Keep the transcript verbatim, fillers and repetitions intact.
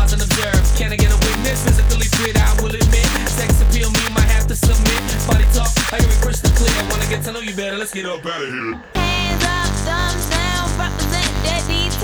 pause and observe. Can I get a witness? Physically fit, I will admit. Sex appeal, me might have to submit. Body talk, I hear it crystal clear. Wanna get to know you better, let's get up out of here. Hands up, thumbs down, represent that D